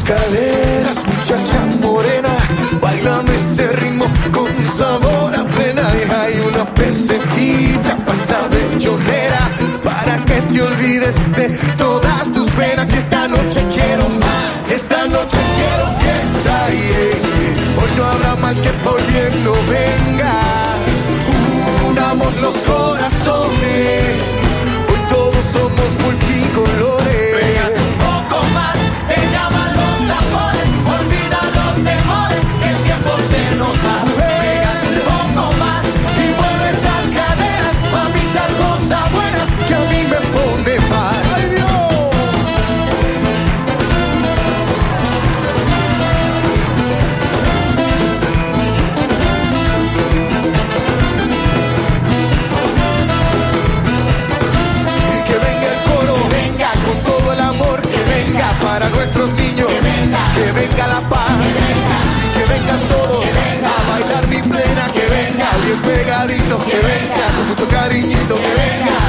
caderas, muchacha morena, bailame ese ritmo con sabor a plena. Y hay una pesetita pasa bellonera para que te olvides de todas tus penas. Y esta noche quiero más, esta noche quiero fiesta. Hoy no habrá mal que por bien no venga. Unamos los corazones, hoy todos somos multicolores. Pégate un poco más, te llaman los tambores, olvida los temores, que el tiempo se nos va. Pégate un poco más y mueve esas caderas, mamita, cosa buena que a mí me pone mal. ¡Ay, Dios! Para nuestros niños, que venga la paz, que vengan todos a bailar mi plena, que venga bien pegadito, que venga con mucho cariñito, que venga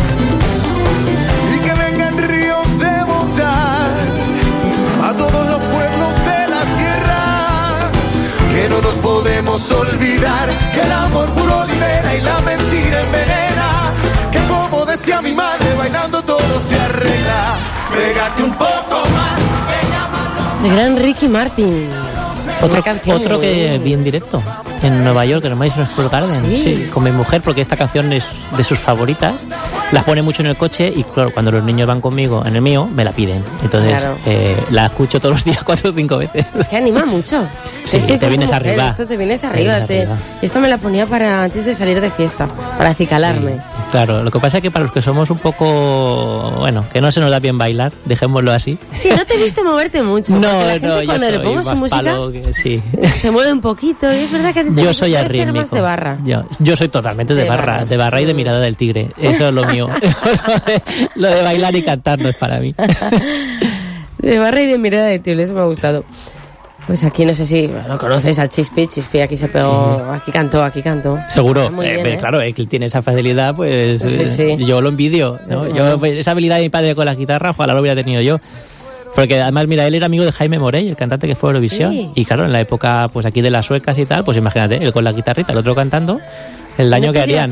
y que vengan ríos de bondad a todos los pueblos de la tierra, que no nos podemos olvidar que el amor puro libera y la mentira envenena, que como decía mi madre, bailando todo se arregla. Pégate un poco más. De gran Ricky Martin. Otro que vi en directo en Nueva York, en el Madison Square Garden. Sí, con mi mujer, porque esta canción es de sus favoritas. La pone mucho en el coche y claro, cuando los niños van conmigo en el mío, me la piden. Entonces claro, la escucho todos los días 4 o 5 veces. Es que anima mucho. Sí, te vienes arriba. Esto te vienes arriba. Esto me la ponía para antes de salir de fiesta, para acicalarme. Sí, claro, lo que pasa es que para los que somos un poco, bueno, que no se nos da bien bailar, dejémoslo así. Sí, no te viste moverte mucho. No, la gente no, cuando yo le pongo su música, sí, se mueve un poquito. Y es verdad que yo soy arrítmico. Más de barra. Yo soy totalmente de barra y de mirada del tigre. Eso es lo mío. Lo de bailar y cantar no es para mí. De barra y de mirada del tigre, eso me ha gustado. Pues aquí no sé si lo conoces al Chispi aquí se pegó, sí. aquí cantó. Seguro, bien, claro, él tiene esa facilidad, pues sí. Yo lo envidio, ¿no? Yo, pues, esa habilidad de mi padre con la guitarra, ojalá lo hubiera tenido yo. Porque además, mira, él era amigo de Jaime Morey, el cantante que fue a Eurovisión. Sí. Y claro, en la época, pues aquí de las suecas y tal, pues imagínate, él con la guitarrita, el otro cantando, el daño que harían.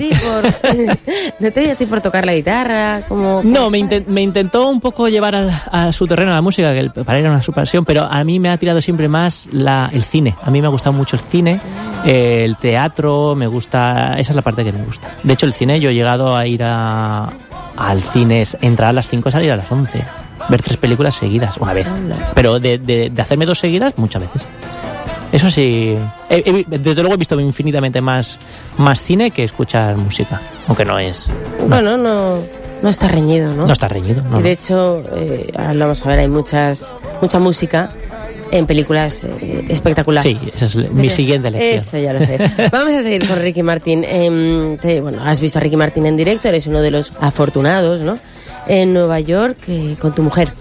¿No te dio a ti por tocar la guitarra? No, me intentó un poco llevar a su terreno la música, que para él era su pasión, pero a mí me ha tirado siempre más el cine. A mí me ha gustado mucho el cine, el teatro, me gusta, esa es la parte que me gusta. De hecho, el cine, yo he llegado a ir al cine, entrar a las 5, salir a las 11. Ver 3 películas seguidas, una vez. Pero de hacerme 2 seguidas, muchas veces. Eso sí, desde luego he visto infinitamente más cine que escuchar música, aunque no es... Bueno, no está reñido, ¿no? No está reñido, no. Y de hecho, vamos a ver, hay mucha música en películas espectaculares. Sí, esa es mi siguiente lección. Eso ya lo sé. Vamos a seguir con Ricky Martin. Has visto a Ricky Martin en directo, eres uno de los afortunados, ¿no? En Nueva York con tu mujer.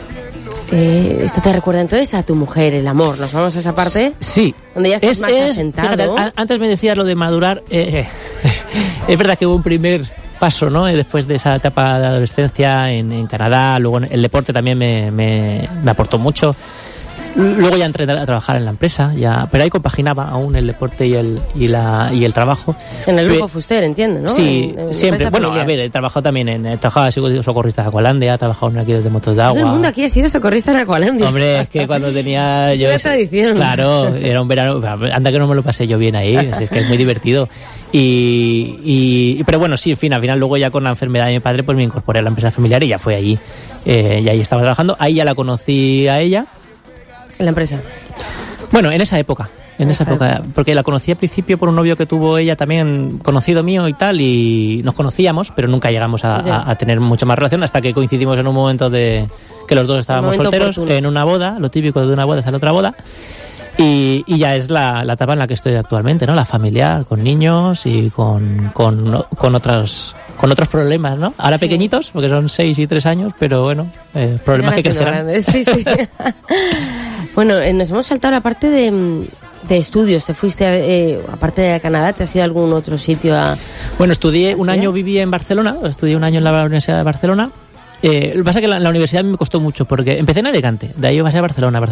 ¿Esto te recuerda entonces a tu mujer, el amor? ¿Nos vamos a esa parte? Sí. Donde ya estás más asentado. Fíjate, antes me decías lo de madurar. Es verdad que hubo un primer paso, ¿no? Después de esa etapa de adolescencia en Canadá, luego el deporte también me aportó mucho. Luego ya entré a trabajar en la empresa, pero ahí compaginaba aún el deporte y el trabajo. En el grupo Fuster, entiendo, ¿no? Sí, siempre. Bueno, a ver, he trabajado también he sido socorrista de Aqualandia, he trabajado en alquiler de motos de agua. Todo el mundo aquí ha sido socorrista en Aqualandia. Hombre, es que cuando tenía yo... Es una tradición. Claro, era un verano, anda que no me lo pasé yo bien ahí, es que es muy divertido. Pero bueno, sí, al final luego ya con la enfermedad de mi padre, pues me incorporé a la empresa familiar y ya fue allí. Y ahí estaba trabajando, ahí ya la conocí a ella. ¿En la empresa? Bueno, en esa época, porque la conocí al principio por un novio que tuvo ella también, conocido mío y tal, y nos conocíamos, pero nunca llegamos a tener mucha más relación hasta que coincidimos en un momento de que los dos estábamos solteros, oportuno. En una boda, lo típico de una boda es en otra boda, y ya es la etapa en la que estoy actualmente, ¿no? La familiar, con niños y con otros problemas, ¿no? Ahora sí. Pequeñitos, porque son 6 y 3 años, pero bueno, problemas que crecerán. Sí. Bueno, nos hemos saltado la parte de estudios. ¿Te fuiste, aparte de Canadá, te has ido a algún otro sitio? Bueno, estudié un año, viví en Barcelona, estudié un año en la Universidad de Barcelona. Lo que pasa es que la universidad me costó mucho, porque empecé en Alicante, de ahí pasé a Barcelona.